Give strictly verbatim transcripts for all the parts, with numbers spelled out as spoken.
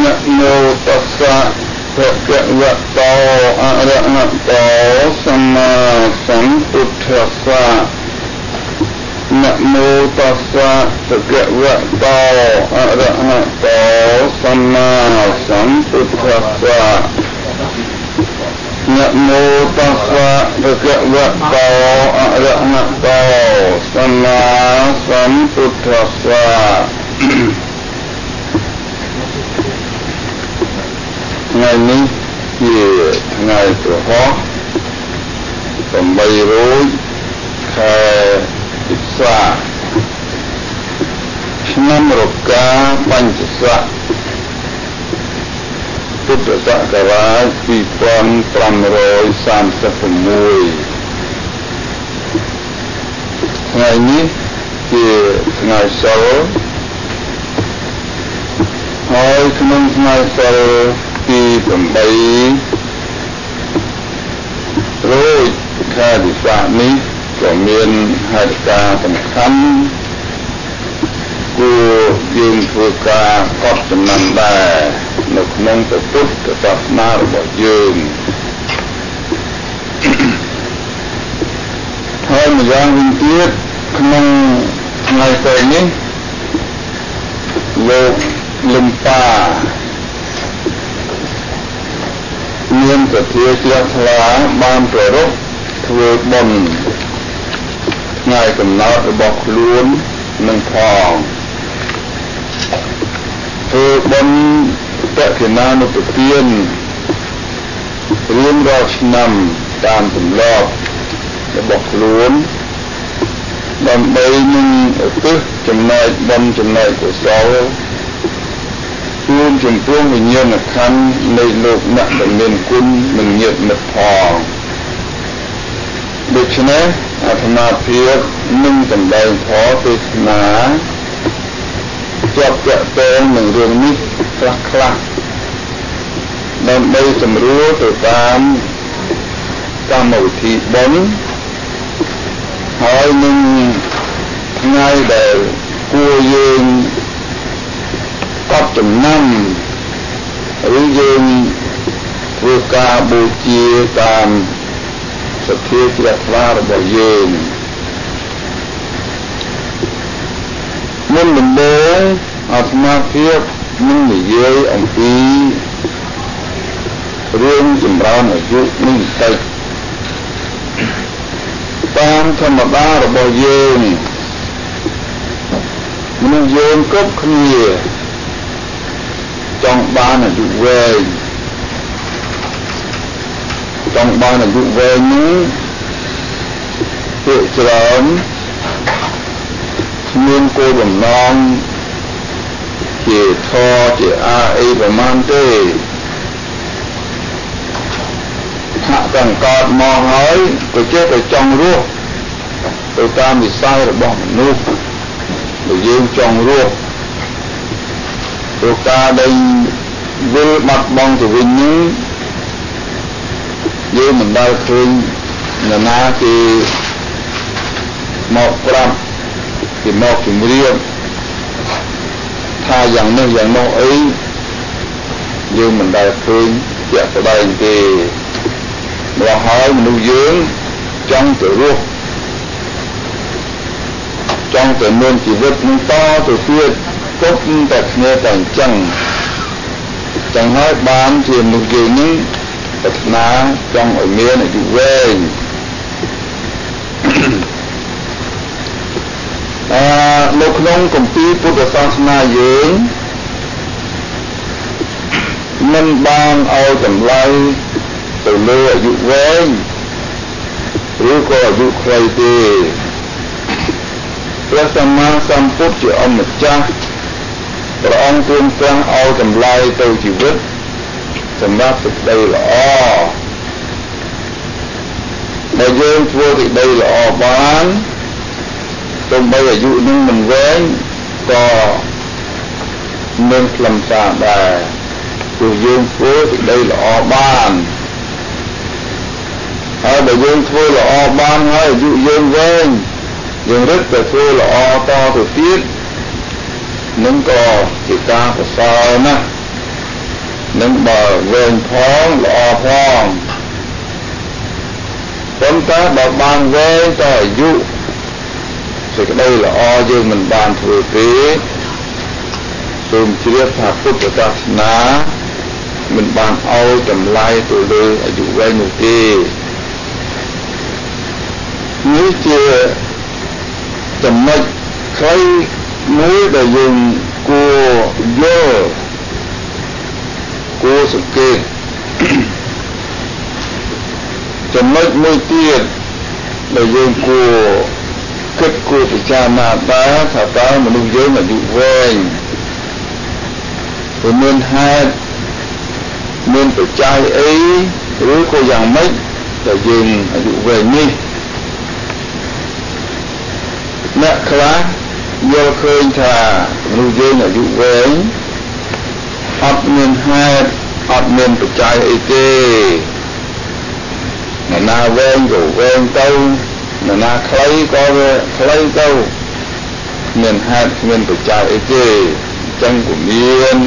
นะโมตัสสะภะคะวะโตอะระหะโตสัมมาสัมพุทธัสสะนะโมตัสสะภะคะวะโตอะระหะโตสัมมาสัมพุทธัสสะนะโมตัสสะภะคะวะโตอะระหะโตสัมมาสัมพุทธัสสะថ្ងៃនេះជាថ្ងៃប្រហោះ៨រោចខែពិសាឆ្នាំរកាបញ្ញស័កពុទ្ធសករាជពីរពាន់ប្រាំរយសាមសិប៦ថ្ងៃនេះជាថ្ងៃសិលហើយក្នុងថ្ងៃសិលទីប្រាំបីរោចខែពិសាខនេះក៏មានហេតុការណ៍សំខាន់គួរយើងធ្វើការកត់ចំណាំដែរនៅក្នុងពុទ្ធសាសនារបស់យើងហើយម្យ៉ាងវិញទៀតក្នុងថ្ងៃស្អែកនេះលោកលំប៉ាមានសទ្ធាជ្រះថ្លាបានប្ររពធ្វើបុណ្យថ្ងៃកំណើតរបស់ខ្លួននឹងផងធ្វើបុណ្យបកេណានុប្រទានរៀងរាល់ឆ្នាំតាមទម្លាប់របស់ខ្លួនដើម្បីនឹងឧទ្ទិសចំណែកបុណ្យចំណែកកុសលជូនចំពោះវិញ្ញាណក្ខន្ធនៃលោកអ្នកដែលមានគុណនិងញាតិមិត្តផងដូច្នេះអាត្មាភាពនឹងសម្ដែងធម៌ទេសនាជាប់ទាក់ទងនឹងរឿងនេះខ្លះខ្លះដើម្បីសម្រួលទៅតាមកម្មវិធីបុណ្យហើយនឹងថ្ងៃដែលគួរយើងកត់ចំណាំឬយើងធ្វើការបូជាតាមសទ្ធាជ្រះថ្លារបស់យើងមុនដំបូងអាត្មាភាពនឹងនិយាយអំពីរឿងចម្រើនអាយុនេះបន្តិចតាមធម្មតារបស់យើងមនុស្សយើងគ្រប់គ្នាចង់បានអាយុវែងចង់បានអាយុវែងនេះភាគច្រើនមានគោលបំណងជាធរជាអាអីប្រមាណទេថាកង្កត់មកហើយក៏ចេះតែចង់រស់ទៅតាមវិស័យរបស់មនុស្សដែលយើងចង់រស់ព្រោះការដែលវិលបាត់បង់ទៅវិញនេះយើងមិនដែលឃើញនរណាគេមកប្រាប់គេមកជំរាបថាយ៉ាងនេះយ៉ាងនោះអីយើងមិនដែលឃើញជាក់ស្ដែងទេព្រោះហើយមនុស្សយើងចង់ទៅរស់ចង់ទៅមានជីវិតនឹងតទៅទៀតគ្រប់តែគ្នាតែអញ្ចឹងចឹងហើយបានជាមនុស្សយើងនេះប្រាថ្នាចង់ឲ្យមានអាយុវែងអឺនៅក្នុងគម្ពីរពុទ្ធសាសនាយើងមិនបានឲ្យតម្លៃទៅលើអាយុវែងឬក៏អាយុខ្លីទេព្រះសម្មាសម្ពុទ្ធជាអម្ចាស់ព្រះអង្គទ្រង់ប្រាំងឲ្យតម្លៃទៅជីវិតសម្រាប់សេចក្តីល្អបើយើងធ្វើសេចក្តីល្អបានទោះបីអាយុនឹងមិនវែងក៏មានខ្លឹមសារដែរព្រោះយើងធ្វើសេចក្តីល្អបានហើយបើយើងធ្វើល្អបានហើយអាយុយើងវែងយើងរឹតតែធ្វើល្អតទៅទៀតនឹងក៏ជាការប្រសើរណាស់នឹងបើវែងផងល្អផងប៉ុន្តែបើបានវែងតអាយុសេចក្តីល្អយើងមិនបានធ្វើទេសូមជ្រាបថាពុទ្ធសាសនាមិនបានឲ្យតម្លៃទៅលើអាយុវែងនោះទេនេះជាចំណុចខ្លីមួយដែលយើងគួរយល់គួរសង្កេតចំណុចមួយទៀតដែលយើងគួរគិតគួរពិចារណាដែរថាតើមនុស្សយើងអាយុវែងវាមានហេតុមានបច្ច័យអីឬក៏យ៉ាងម៉េចដែលយើងអាយុវែងនេះអ្នកខ្លះយល់ឃើញថាមនុស្សយើងអាយុវែងអត់មានហេតុអត់មានបច្ច័យអីទេអ្នកណាវែងក៏វែងទៅអ្នកណាខ្លីក៏ខ្លីទៅមានហេតុមានបច្ច័យអីទេចឹងក៏មាន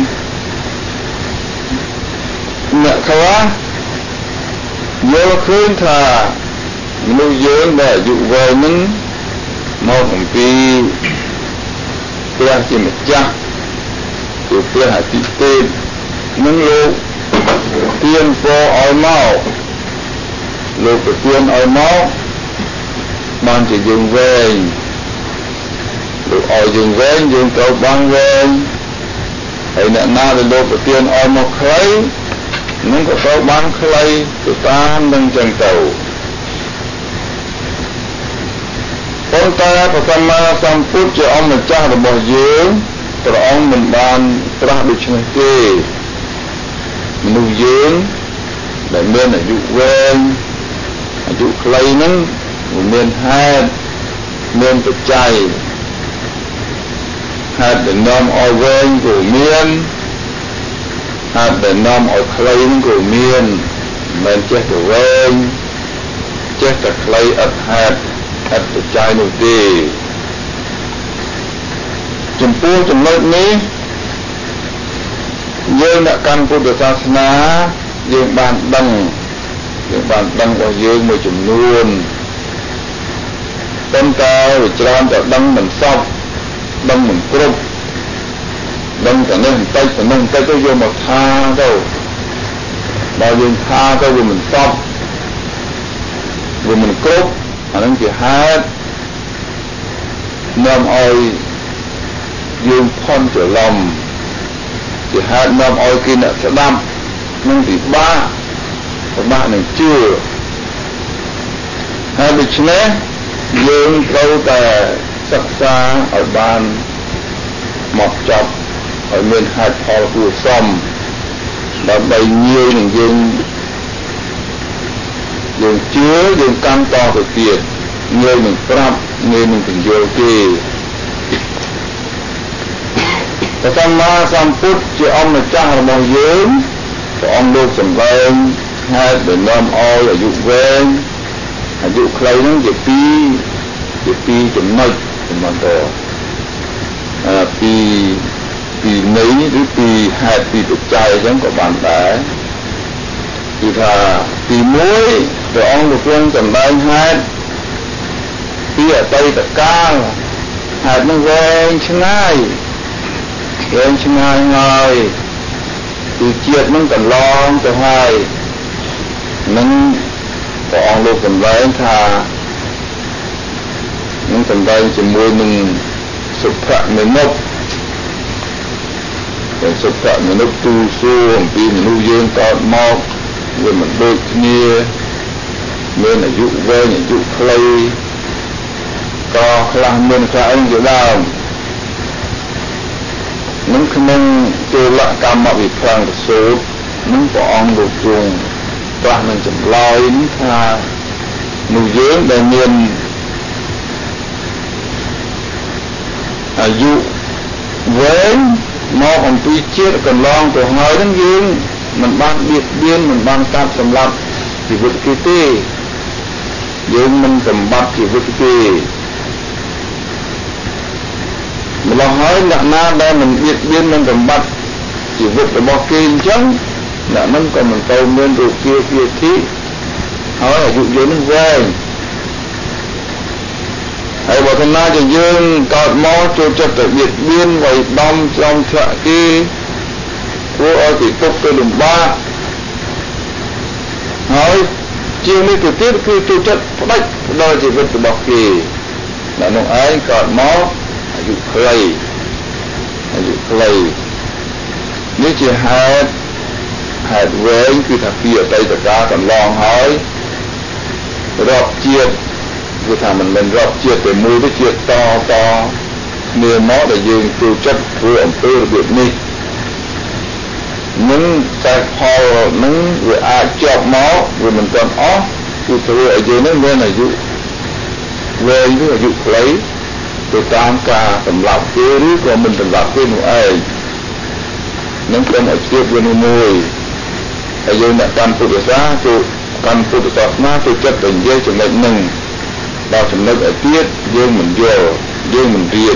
អ្នកខ្លះយល់ឃើញថាមនុស្សយើងដែលអាយុវែងនឹងមកអំពីព្រះជាម្ចាស់គឺព្រះអាទិទេពនឹងលោកទានពរឲ្យមកលោកប្រទានឲ្យមកបានជាយើងវែងលោកឲ្យយើងវែងយើងត្រូវបានវែងហើយអ្នកណាដែលលោកប្រទានឲ្យមកខ្លីនឹងក៏ត្រូវបានខ្លីទៅតាមនឹងចឹងទៅប៉ុន្តែព្រះសម្មាសម្ពុទ្ធជាអង្គម្ចាស់របស់យើងព្រះអង្គមិនបានត្រាស់ដូច្នេះទេមនុស្សយើងដែលមានអាយុវែងអាយុខ្លីហ្នឹងមានហេតុមានបច្ច័យហេតុដែលនាំឲ្យវែងក៏មានហេតុដែលនាំឲ្យខ្លីក៏មានមិនចេះតែវែងចេះតែខ្លីអត់ហេតុអត់បច្ច័យនោះទេចំពោះចំណុចនេះយើងអ្នកកាន់ពុទ្ធសាសនាយើងបានដឹងយើងបានដឹងរបស់យើងមួយចំនួនប៉ុន្តែវាច្រើនតែដឹងមិនសពដឹងមិនគ្រប់ដឹងតែនេះបន្តិចតែនោះបន្តិចទៅយកមកថាទៅដល់យើងថាទៅវាមិនសពវាមិនគ្រប់អានឹងជាហេតុនាំឲ្យយើងផន់ច្រឡំជាហេតុនាំឲ្យគេអ្នកស្ដាប់នឹងពិបាកពិបាកនឹងជឿហើយដូច្នេះយើងត្រូវតែសិក្សាឲ្យបានមកចប់ឲ្យមានហេតុផលគួរសមដើម្បីងាយនឹងយើងយើងជឿយើងកាន់តទៅទៀតងាយនឹងប្រាប់ងាយនឹងពន្យល់គេព្រះសម្មាសម្ពុទ្ធជាអង្គម្ចាស់របស់យើងព្រះអង្គលោកសម្ដែងហេតុដែលនាំឲ្យអាយុវែងអាយុខ្លីហ្នឹងជាពីរជាពីរចំណុចចំណុចទៅអឺពីពីនៃឬពីហេតុពីបច្ច័យអញ្ចឹងក៏បានដែរគឺថាទីមួយព្រះអង្គលោកទ្រង់សម្ដែងហេតុពីអតីតកាលហេតុនឹងវែងឆ្ងាយវែងឆ្ងាយហើយគឺជាតិនឹងកន្លងទៅហើយនឹងព្រះអង្គលោកសម្ដែងថានឹងសម្ដែងជាមួយនឹងសុភមនុស្សដែលសុភមនុស្សទូសួរអំពីមនុស្សយើងកើតមកវាមិនដូចគ្នាមានអាយុវែងអាយុខ្លីក៏ខ្លះមានខ្លះអីជាដើមនឹងក្នុងចូលកម្មវិភាំងសូត្រនឹងព្រះអង្គលោកទ្រង់ប្រាស់នឹងចម្លើយនេះថាមនុស្សយើងដែលមានអាយុវែងមកអំពីជាតិកន្លងទៅហើយនឹងយើងមិនបានបៀតបៀនមិនបានកាប់សម្លាប់ជីវិតគេទេយើងមិនសម្បត្តិជីវិតគេម្ល៉េះហើយអ្នកណាដែលមិនបៀតបៀនមិនសម្បត្តិជីវិតរបស់គេអញ្ចឹងអ្នកនឹងក៏មិនទៅមានរូបជាជាទីហើយអាយុយើងនឹងវែងហើយបើថាជាយើងកើតមកចូលចិត្តទៅបៀតបៀនវាយដំច្រំឆ្លាក់គេធ្វើឲ្យគេទុកទៅលំបាកហើយជាងនេះទៅទៀតគឺចូលចិត្តផ្ដាច់ផ្ដល់ជីវិតរបស់គេអ្នកនោះឯងកើតមកអាយុខ្លីអាយុខ្លីនេះជាហេតុហេតុវែងគឺថាពីអតីតកាលកន្លងហើយរាប់ជាតិគឺថាមិនមែនរាប់ជាតិតែមួយទេជាតិតតគ្នាមកដែលយើងចូលចិត្តធ្វើអំពើរបៀបនេះនឹងតែផលនឹងវាអាចជាប់មកវាមិនទាន់អស់គឺធ្វើឲ្យយើងនឹងមានអាយុវែងឬអាយុខ្លីទៅតាមការសម្លាប់គេឬក៏មិនសម្លាប់គេនោះឯងនឹងក្រុមឲ្យជ្រាបវានោះមួយហើយយើងអ្នកកាន់ពុទ្ធសាសនាចូលកាន់ពុទ្ធសាសនាចូលចិត្តតែនិយាយចំណុចនឹងដល់ចំណុចឲ្យទៀតយើងមិនយល់យើងមិនរៀន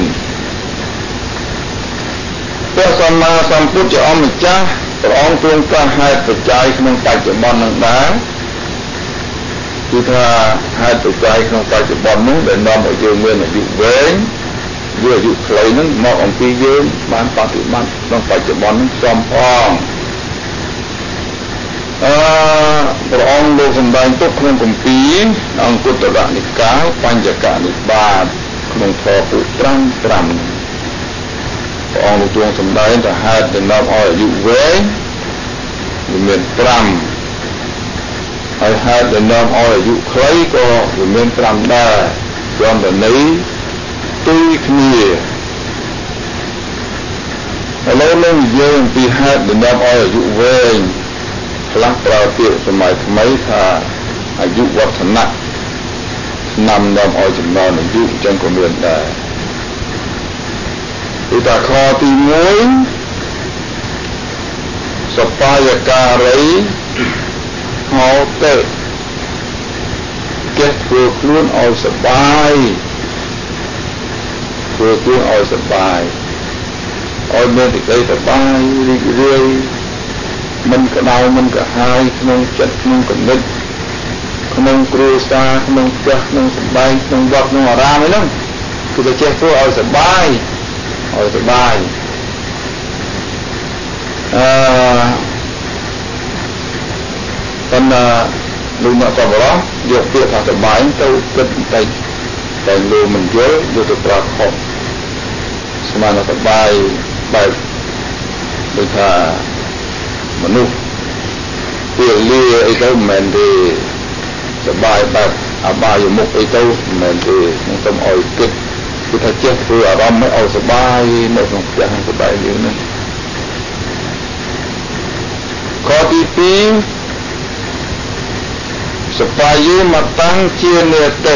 ព្រះសម្មាសម្ពុទ្ធជាអម្ចាស់ព្រះអង្គទ្រង់ប្រហែលបច្ច័យក្នុងបច្ចុប្បន្ននឹងដែរគឺថាហេតុបច្ច័យក្នុងបច្ចុប្បន្ននោះដែលនាំឲ្យយើងមានអាយុវែងវាអាយុខ្លីនឹងមកអំពីយើងបានបប្រតិបត្តិក្នុងបច្ចុប្បន្ននឹងសំផងអឺព្រះអង្គលោកសម្ដែងទុកក្នុងគម្ពីរអង្គុត្តរនិកាយបញ្ចកនិបាតក្នុងធម៌ពុត្រប្រាំប្រាំព្រះអង្គទ្រង់សម្ដែងថាហេតុដែលនាំឲ្យអាយុវែងវាមានប្រាំហើយហេតុដែលនាំឲ្យអាយុខ្លីក៏វាមានប្រាំដែរព្រមទាំងនេះទុយគ្នាឥឡូវនឹងនិយាយអំពីហេតុដែលនាំឲ្យអាយុវែងខ្លះប្រើពាក្យសម័យថ្មីថាអាយុវឌ្ឍនៈឆ្នាំនាំឲ្យចំណងអាយុអញ្ចឹងក៏មានដែរឧទាហរណ៍ទីមួយសបាយការីហោតេចេះធ្វើខ្លួនឲ្យសបាយធ្វើខ្លួនឲ្យសបាយឲ្យមានសេចក្តីសបាយរីករាយមិនក្តៅមិនកាហាយក្នុងចិត្តក្នុងគំនិតក្នុងគ្រួសារក្នុងផ្ទះក្នុងសម្បែងក្នុងវត្តក្នុងអារាមអីហ្នឹងគឺតែចេះធ្វើឲ្យសបាយឲ្យសបាយអឺប៉ុន្តែលោកអ្នកតបរោះយកពាក្យថាសបាយទៅគិតបន្តិចតែលោកមិនយល់យកទៅប្រើខុសស្មានថាសបាយបែបដូចថាមនុស្សពាក្យលាអីទៅមិនមែនទេសបាយបែបអបាយមុខអីទៅមិនមែនទេខ្ញុំសូមឲ្យគិតគឺថាចេះធ្វើអារម្មណ៍ឲ្យសបាយនៅក្នុងផ្ទះសបាយយើងហ្នឹងខទីពីរសបាយមកតាំងជានេតិ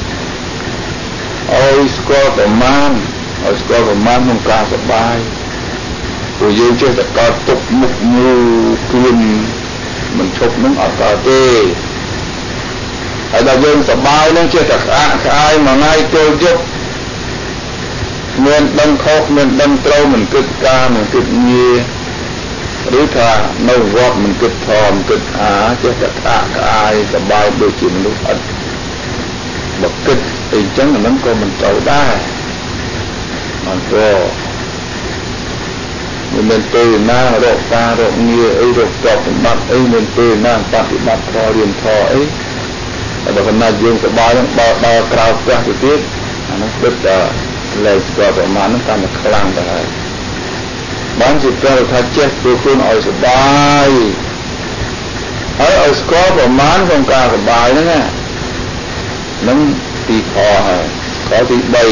ឲ្យស្គាល់ប្រមាណឲ្យស្គាល់ប្រមាណក្នុងការសបាយព្រោះយើងចេះតែកើតទុកមុខមូលខ្លួនមិនឈប់នឹងអត់កើតទេហើយដល់យើងសបាយនឹងចេះតែក្អាកក្អាយមួយថ្ងៃចូលយប់មានដឹងខុសមានដឹងត្រូវមិនគិតការមិនគិតងារឬថានៅវត្តមិនគិតធម៌មិនគិតអាចេះតែក្អាកក្អាយសបាយដូចជាមនុស្សអត់បើគិតអីចឹងអានឹងក៏មិនត្រូវដែរមិនក៏មានពេលណារកការរកងារអីរកទ្រព្យសម្បត្តិអីមានពេលណាបប្រតិបត្តិធម៌រៀនធម៌អីតែបើគណៈយើងសប្បាយនឹងបើដល់ក្រៅផ្ទះទៅទៀតអានោះគិតតែលែងស្គាល់ប្រមាណនឹងកាន់តែខ្លាំងទៅហើយបានជាប្រថាចេះធ្វើខ្លួនឲ្យសប្បាយហើយឲ្យស្គាល់ប្រមាណក្នុងការសប្បាយហ្នឹងណានឹងទីខហើយខទីបី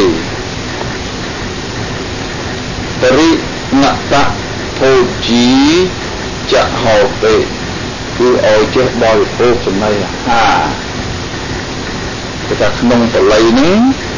តរិណតៈភោជីចហោតេគឺឲ្យចេះបរិភោគចំណីអាហារគឺថាក្នុងបល័យនេះ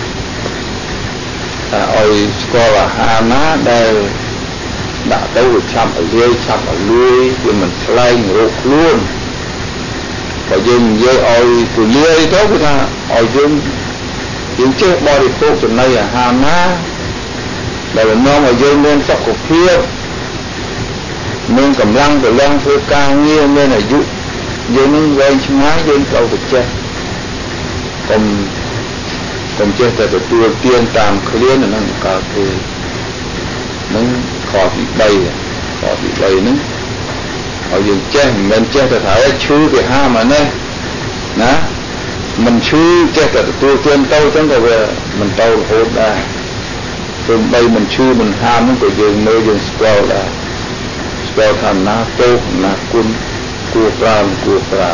ឲ្យស្គាល់អាហារណាដែលដាក់ទៅវាឆាប់ឲ្យលាយឆាប់ឲ្យលួយវាមិនឆ្លែងរោគខ្លួនបើយើងនិយាយឲ្យទូលាយទៅគឺថាឲ្យយើងយើងចេះបរិភោគចំណីអាហារណាដែលនាំឲ្យយើងមានសុខភាពមានកម្លាំងប្រឡងធ្វើការងារមានអាយុយើងនឹងវែងឆ្ងាយយើងត្រូវទៅចេះកុំកុំចេះតែទទួលទានតាមឃ្លានហ្នឹងកើតទេនឹងខទី3ខទី3ហ្នឹងឲ្យយើងចេះមិនមែនចេះតែថាឈឺគេហាមអានេះណាមិនឈឺចេះតែទទួលទានទៅចឹងក៏វាមិនទៅរហូតដែរព្រមបីមិនឈឺមិនហាមហ្នឹងក៏យើងមើលយើងស្គាល់ដែរស្គាល់ថាណាទោសណាគុណគួរប្រើគួរប្រើ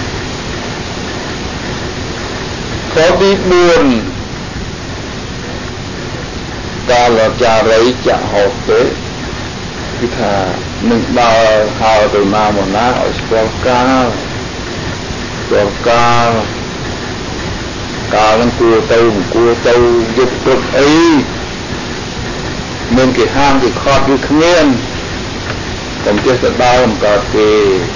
ខទី4កាលចារីចហោទេគឺថានឹងដើរហើរទៅណាមកណាឲ្យស្គាល់កាលស្គាល់កាលកាលនឹងគួរទៅមិនគួរទៅយុទ្ធព្រឹកអីមានគេហាមគេខត់ឬគ្មានកុំចេះតែដើរមិនកើតទេ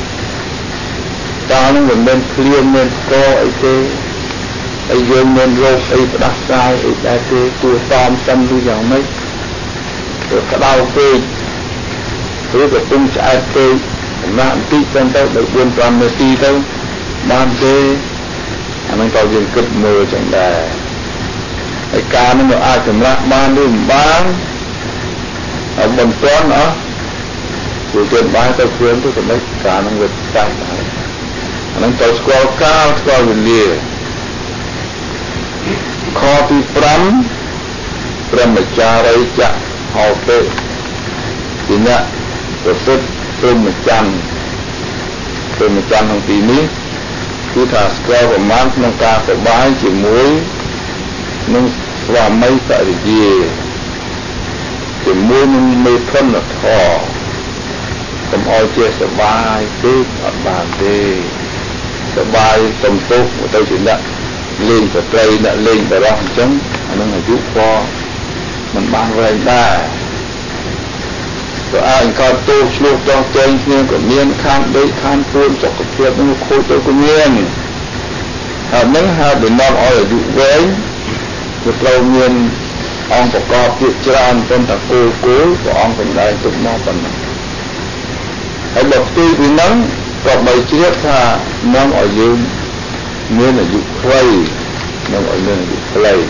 កាលនឹងមិនមែនឃ្លៀងមានស្គរអីទេហើយយើងមានរោគអីផ្ដាសាយអីដែរទេគួរសមសិនឬយ៉ាងម៉េចទៅក្តៅពេកឬក៏ពុំឆ្អែតពេកសម្រាប់បន្តិចទៅទៅដល់ bốn năm នាទីទៅបានទេអានឹងក៏យើងគិតមើលចឹងដែរហើយការនឹងអាចសម្រាប់បានឬមិនបានអត់បន្ទាន់អស់ព្រោះយើងបានទៅគ្រឿងទៅសម្រាប់ការនឹងវាតែហើយអានឹងទៅស្គាល់កាលស្គាល់វេលាខទី5ព្រមចារីចហោទេជាអ្នកប្រសិទ្ធព្រមច័ន្ទព្រមច័ន្ទក្នុងទីនេះគឺថាស្គាល់ប្រមាណក្នុងការសប្បាយជាមួយនឹងស្វាមីភរិយាជាមួយនឹងមេធនធរកុំឲ្យចេះសប្បាយទេអត់បានទេសប្បាយសំទុះទៅជាអ្នកលេងស្ត្រីអ្នកលេងបរោះអញ្ចឹងអានឹងអាយុក៏មិនបានវែងដែរក៏អាចកើតទោសឆ្លោះតោះចែងគ្នាក៏មានខាងដីខាងពួនសុខភាពនឹងខូចទៅក៏មានហើយនឹងហើយបំណងឲ្យអាយុវែងវាត្រូវមានអង្គប្រកបជាច្រើនប៉ុន្តែគោលគោលព្រះអង្គសម្ដែងទុកមកប៉ុណ្ណឹងហើយបើផ្ទុយពីហ្នឹងក៏បីជ្រាបថានាំឲ្យយើងមានអាយុខ្លីនាំឲ្យមានអាយុខ្លី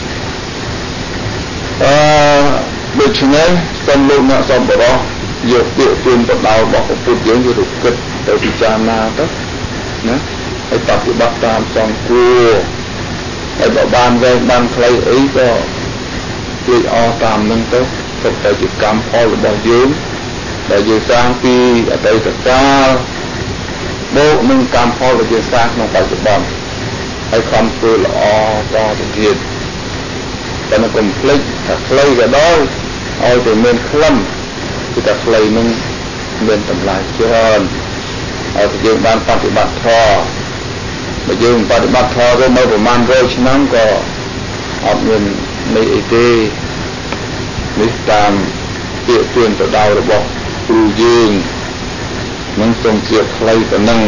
អឺដូច្នេះសូមលោកអ្នកសូមបរោះយកពាក្យទូនបដៅរបស់ពុទ្ធយើងទៅគិតទៅពិចារណាទៅណាហើយបប្រតិបត្តិតាមសំគួរហើយបើបានវែងបានខ្លីអីក៏ជួយអស់តាមនឹងទៅទុកទៅជាកម្មផលរបស់យើងដែលយើងសាងពីអតីតកាលបូកនឹងកម្មផលដែលយើងសាងក្នុងបច្ចុប្បន្នហើយខំធ្វើល្អតទៅទៀតតែនៅកុំភ្លេចថាខ្លីក៏ដោយឲ្យតែមានខ្លឹមគឺថាខ្លីនឹងមានតម្លៃច្រើនឲ្យតែយើងបានបប្រតិបត្តិធម៌បើយើងបប្រតិបត្តិធម៌ទៅមកប្រមាណរយឆ្នាំក៏អត់មានន័យអីទេនេះតាមពាក្យទួនទៅដល់របស់គ្រូយើងនឹងសូមជៀបខ្លីប៉ុណ្ណឹង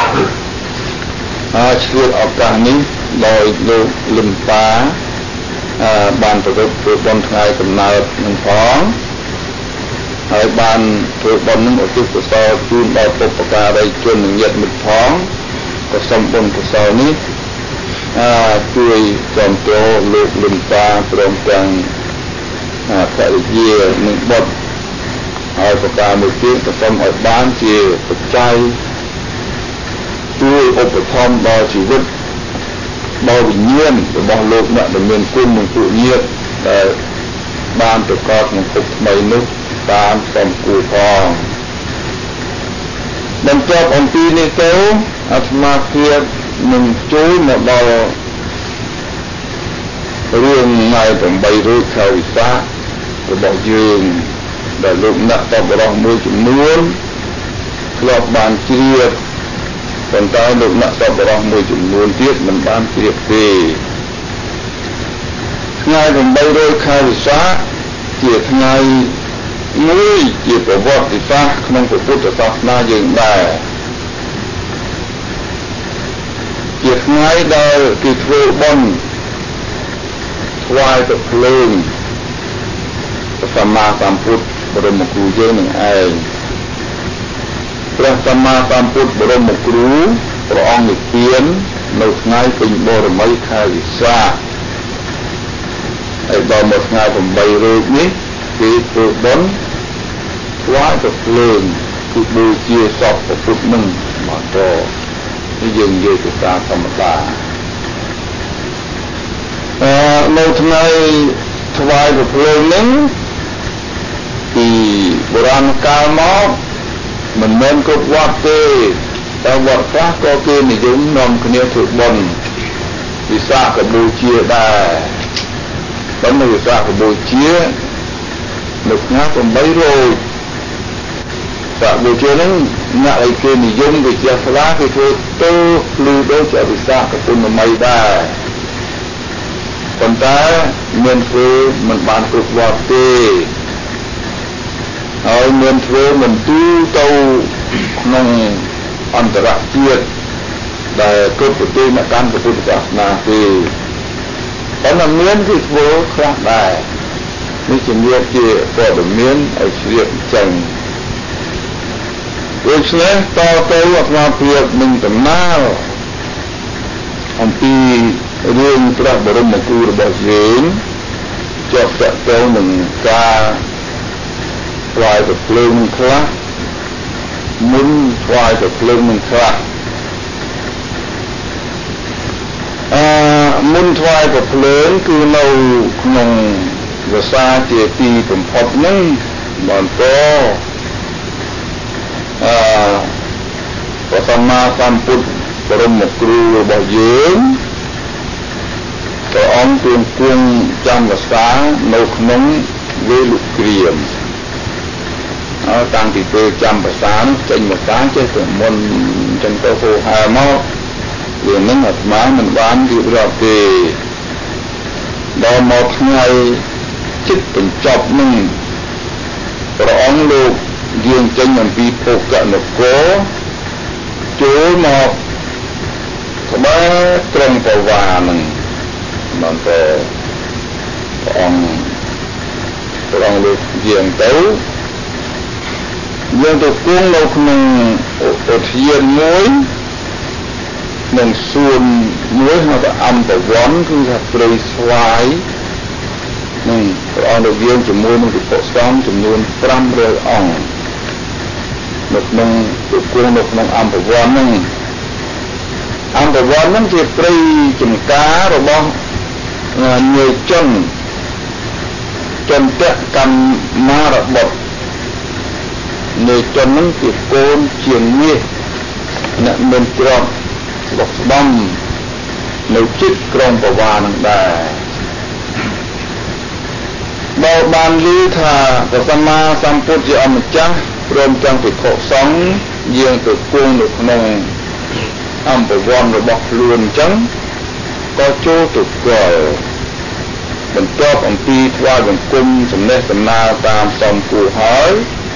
ហើយឆ្លៀតឱកាសនេះដោយលោកលឹមតាបានប្រព្រឹត្តធ្វើបុណ្យថ្ងៃកំណើតនឹងផងហើយបានធ្វើបុណ្យនឹងឧទ្ទិសកុសលជូនដល់បុព្វការីជននិងញាតិមិត្តផងក៏សូមបុណ្យកុសលនេះអឺជួយចំពោះលោកលឹមតាព្រមទាំងភរិយានិងបុត្រហើយប្រការមួយទៀតក៏សូមឲ្យបានជាបច្ច័យជួយឧបត្ថម្ភដល់ជីវិតដល់វិញ្ញាណរបស់លោកអ្នកដែលមានគុណនិងពួកញាតិដែលបានប្រកបក្នុងភពថ្មីនោះតាមសំគួរផងបន្ទាប់អំពីនេះទៅអាត្មាភាពនឹងជួយមកដល់រឿងថ្ងៃប្រាំបីរោចខែវិសាខរបស់យើងដែលលោកអ្នកតបរោះមួយចំនួនធ្លាប់បានជ្រាបប៉ុន្តែលោកអ្នកតបរោះមួយចំនួនទៀតមិនបានជ្រាបទេថ្ងៃប្រាំបីរោចខែវិសាខជាថ្ងៃមួយជាប្រវត្តិសាស្ត្រក្នុងពុទ្ធសាសនាយើងដែរជាថ្ងៃដែលគេធ្វើបុណ្យថ្វាយទឹកភ្លើងព្រះសម្មាសម្ពុទ្ធបរមគ្រូយើងនឹងឯងព្រះសម្មាសម្ពុទ្ធបរមគ្រូព្រះអង្គនិព្វាននៅថ្ងៃពេញបរមីខែវិសាខហើយដល់មកថ្ងៃប្រាំបីរោចនេះគេធ្វើបុណ្យថ្វាយព្រះភ្លើងគឺបូជាសពព្រះពុទ្ធនឹងមកតនេះយើងនិយាយភាសាធម្មតាអឺនៅថ្ងៃថ្វាយព្រះភ្លើងនឹងពីបុរាណកាលមកមិនមែនគ្រប់វត្តទេតែវត្តខ្លះក៏គេនិយមនាំគ្នាធ្វើបុណ្យវិសាខបូជាដែរបុណ្យវិសាខបូជានៅថ្ងៃប្រាំបីរោចសាខបូជានឹងអ្នកឯគេនិយមគេជាស្លាគេធ្វើទៅលឺដូចជាវិសាខពុណមីដែរប៉ុន្តែមានធ្វើមិនបានគ្រប់វត្តទេហើយមានធ្វើមិនទូទៅក្នុងអន្តរជាតិដែលគ្រប់ប្រទេសមកកាន់ពុទ្ធសាសនាទេប៉ុន្តែមានគឺធ្វើខ្លះដែរនេះជំរាបជាព័ត៌មានឲ្យជ្រាបចឹងដូច្នេះតទៅអាត្មាភាពនឹងដំណើរអំពីរឿងព្រះបរមគ្រូរបស់យើងជាប់តាក់ទងនឹងការថ្វាយព្រះភ្លើងនឹងខ្លះមុនថ្វាយព្រះភ្លើងនឹងខ្លះអឺមុនថ្វាយព្រះភ្លើងគឺនៅក្នុងភាសាជាទីបំផុតនឹងបន្តអឺព្រះសម្មាសម្ពុទ្ធបរមគ្រូរបស់យើងព្រះអង្គទ្រង់គង់ចាំវស្សានៅក្នុងវេលុក្រាមអើតាំងពីពេលចាំវស្សាចេញមកសាចេះតែមុនចឹងទៅហូរហែមករឿងហ្នឹងអាត្មាមិនបានរៀបរាប់ទេដល់មកថ្ងៃជិតបញ្ចប់នឹងព្រះអង្គលោកយាងចេញអំពីភោគនគរចូលមកក្បែរក្រុងបវ៉ានឹងបានទៅព្រះអង្គព្រះអង្គលោកយាងទៅយាងទៅគង់នៅក្នុងឧទ្យានមួយក្នុងសួនមួយហៅថាអំបវ័នគឺថាព្រៃស្វាយនឹងព្រះអង្គលោកយាងជាមួយនឹងភិក្ខុសង្ឃចំនួនប្រាំរយអង្គនៅក្នុងទៅគង់នៅក្នុងអំបវ័នហ្នឹងអំបវ័នហ្នឹងជាព្រៃចម្ការរបស់ញើជនចន្ទកម្មមារបុត្រញើជនហ្នឹងជាកូនជាញាតិអ្នកមានទ្រព្យរបស់ស្ដំនៅជិតក្រុងបវ៉ានឹងដែរបើបានឮថាព្រះសម្មាសម្ពុទ្ធជាអម្ចាស់ព្រមទាំងភិក្ខុសង្ឃយាងទៅគង់នៅក្នុងអំបវ័នរបស់ខ្លួនអញ្ចឹងក៏ចូលទៅគល់បន្ទាប់អំពីថ្វាយបង្គំសំណេះសំណាលតាមសំគួរហើយ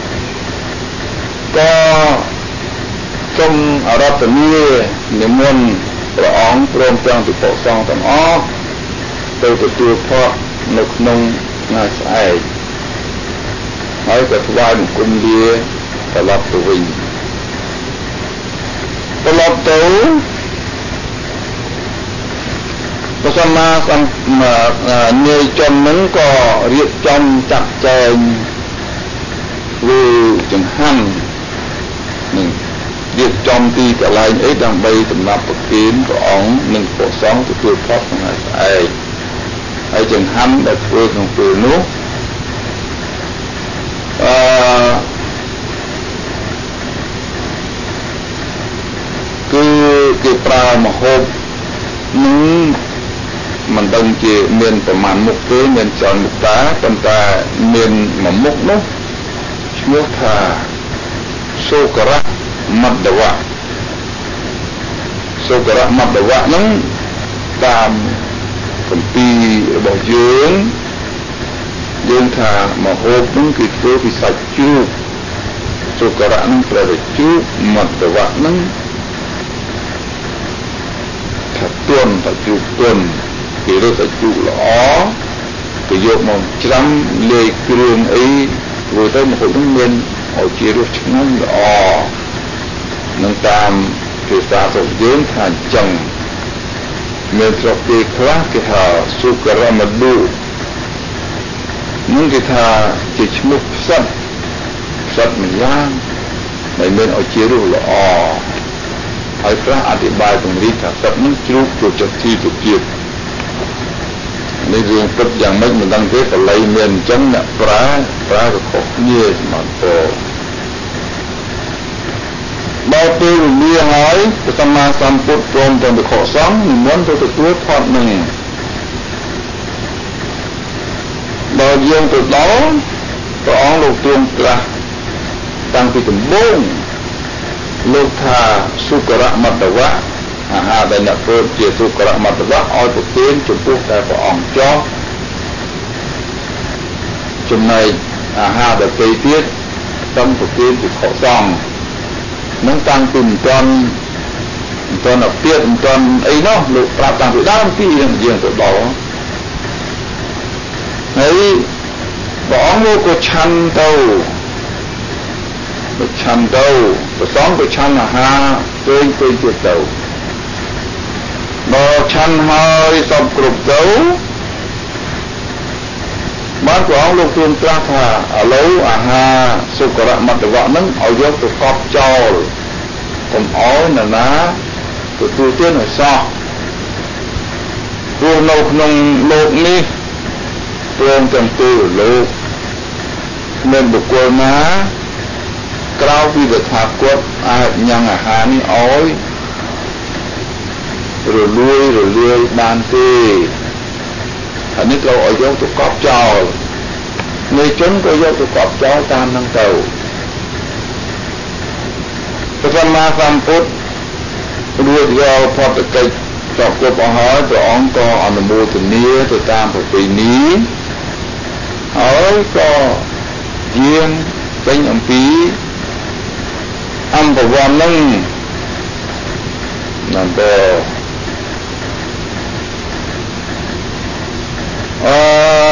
ក៏សូមអារាធនានិមន្តព្រះអង្គព្រមទាំងភិក្ខុសង្ឃទាំងអស់ទៅទទួលផាត់នៅក្នុងថ្ងៃស្អែកហើយក៏ថ្វាយបង្គំលាត្រឡប់ទៅវិញត្រឡប់ទៅព្រះសម្មាសម្ពុទ្ធនាយជននឹងក៏រៀបចំចាត់ចែងធ្វើចង្ហាន់នឹងរៀបចំទីកន្លែងអីដើម្បីសម្រាប់ប្រគេនព្រះអង្គនិងព្រះសង្ឃទទួលផាត់ថ្ងៃស្អែកហើយចង្ហាន់ដែលធ្វើក្នុងពេលនោះអឺគឺគេប្រើមហូបនឹងមិនដឹងជាមានប្រមាណមុខទេមានច្រើនមុខតាប៉ុន្តែមានមួយមុខនោះឈ្មោះថាសូករៈមត្តវៈសូករៈមត្តវៈហ្នឹងតាមគម្ពីររបស់យើងយើងថាមហូបហ្នឹងគឺធ្វើពីសាច់ជ្រូកសូករៈហ្នឹងប្រែថាជ្រូកមត្តវៈហ្នឹងថាទន់ថាជ្រូកទន់គេរើសសាច់ជ្រូកល្អគេយកមកច្រាំលាយគ្រឿងអីធ្វើទៅមហូបហ្នឹងមានឲ្យជារសឆ្ងាញ់ល្អនឹងតាមភាសារបស់យើងថាចឹងមានស្រុកទីខ្លះគេថាសុករមឌុនឹងគេថាជាឈ្មោះផ្សិតផ្សិតម្យ៉ាងដែលមានឲ្យជារសល្អហើយខ្លះអธิบายពង្រីកថាផ្សិតនឹងជ្រូកចូលចិត្តទីទៅទៀតនេះរឿងពិតយ៉ាងម៉េចមិនដឹងទេបល័យមានអញ្ចឹងអ្នកប្រើប្រើក៏ខុសគ្នាសម្រាប់ពោបើពេលវេលាហើយព្រះសម្មាសម្ពុទ្ធព្រមទាំងភិក្ខុសង្ឃនិមន្តទៅទទួលផាត់នឹងបើយើងទៅដល់ព្រះអង្គលោកទ្រង់ត្រាស់តាំងពីដំបូងលោកថាសុករមត្តវៈអាហារដែលអ្នកធ្វើជាសុករមត្តវៈឲ្យប្រទានចំពោះតែព្រះអង្គចោះចំណែកអាហារដែលពេលទៀតต้องប្រទានភិក្ខុសង្ឃនឹងតាំងពីមិនទាន់មិនទាន់អពាតមិនទាន់អីនោះលោកប្រាប់តាំងពីដើមពីយើងយើងទៅដល់ហើយព្រះអង្គលោកក៏ឆាន់ទៅក៏ឆាន់ទៅព្រះសង្ឃក៏ឆាន់អាហារពេញពេញទៀតទៅបើឆាន់ហើយសពគ្រប់ទៅបានព្រះអង្គលោកទ្រង់ត្រាស់ថាឥឡូវអាហារសុករមត្តវៈហ្នឹងឲ្យយកទៅកប់ចោលកុំឲ្យនរណាទទួលទានឲ្យសោះព្រោះនៅក្នុងលោកនេះព្រមទាំងទូលលោកមានបុគ្គលណាក្រៅពីតថាគតអាចញ៉ាំអាហារនេះឲ្យរលួយរលាយបានទេអានេះត្រូវឲ្យយកទៅកប់ចោលនៃជនក៏យកទៅកប់ចោលតាមនឹងទៅព្រះសម្មាសម្ពុទ្ធរួចយកផតកិច្ចចប់គ្រប់អស់ហើយព្រះអង្គក៏អនុមោទនាទៅតាមប្រពៃណីហើយក៏យាងចេញអំពីអង្គវត្តនឹងนั่นก็អឺ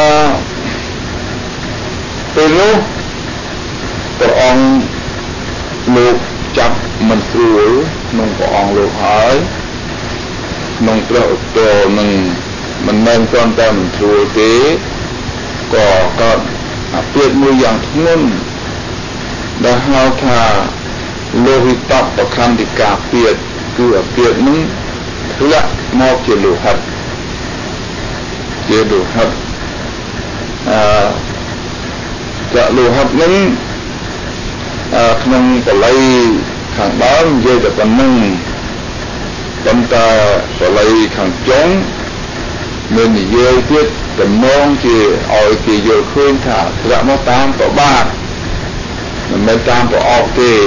ពេលនោះព្រះអង្គលោកចាប់មិនស្រួលក្នុងព្រះអង្គលោកហើយក្នុងព្រះឧត្តរនឹងមិនមែនគ្រាន់តែមិនស្រួលទេក៏កើតអាពាធមួយយ៉ាងធ្ងន់ដែលហៅថាលោហិតបខន្តិកាពាធគឺអាពាធនេះធ្លាក់មកជាលោហិតជាលោហិតអឺចាលោហិតនេះក្នុងបល័យខាងដើមនិយាយតែប៉ុណ្្នឹងប៉ុន្តែបល័យខាងចុងមាននិយាយទៀតតំណងជាឲ្យគេយល់ឃើញថាធ្លាក់មកតាមប្របាទមិនមែនតាមប្រអប់ទេ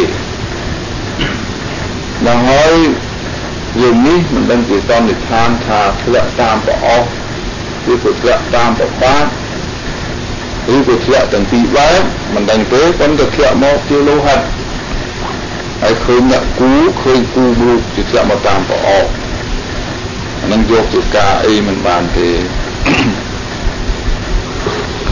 ដល់ហើយយើងនេះមិនដឹងជាសន្និដ្ឋានថាធ្លាក់តាមប្រអប់ឬក៏ធ្លាក់តាមប្របាទឬក៏ធ្លាក់ទាំងពីរបែបមិនដឹងទេប៉ុន្តែធ្លាក់មកជាលោហិតហើយឃើញអ្នកគូឃើញគូរូបជាធ្លាក់មកតាមប្រអប់អានឹងយកជាការអីមិនបានទេ